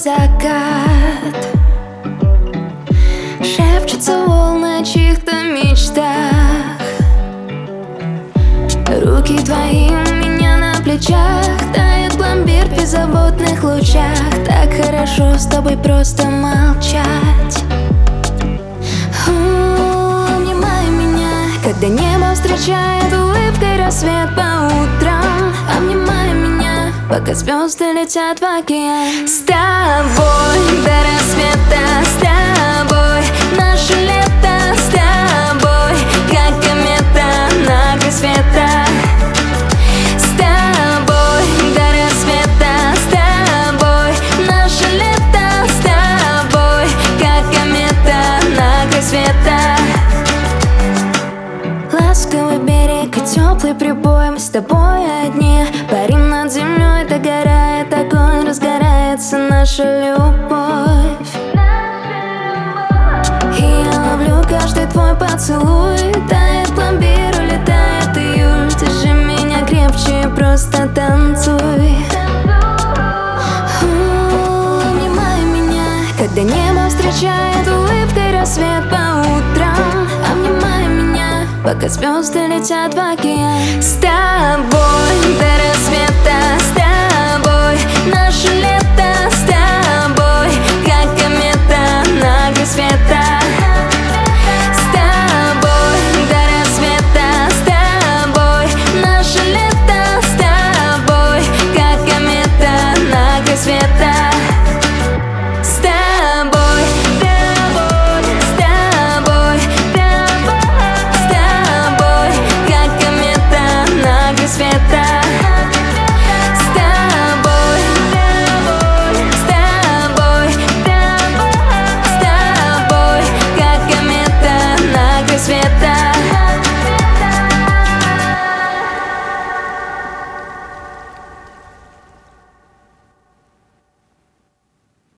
закат, шепчутся волны о чьих-то мечтах. Руки твои у меня на плечах, тает пломбир в беззаботных лучах. Так хорошо с тобой просто молчать. Обнимай меня, когда небо встречает улыбкой рассвет по утрам. Обнимай меня, пока звезды летят в океан. С тобой до рассвета, с тобой наше лето, с тобой как комета на край света. С тобой до рассвета, с тобой наше лето, с тобой как комета на край света. Ласковый берег и теплый прибой, мы с тобой одни. Парим над землей, догорает огонь, разгорается наша любовь. И я ловлю каждый твой поцелуй, тает пломбир, улетает июль. Держи меня крепче, просто танцуй. Обнимай меня, когда небо встречает улыбкой рассвет по утрам. Обнимай меня, пока звезды летят в океан. С тобой до рассвета, с тобой наше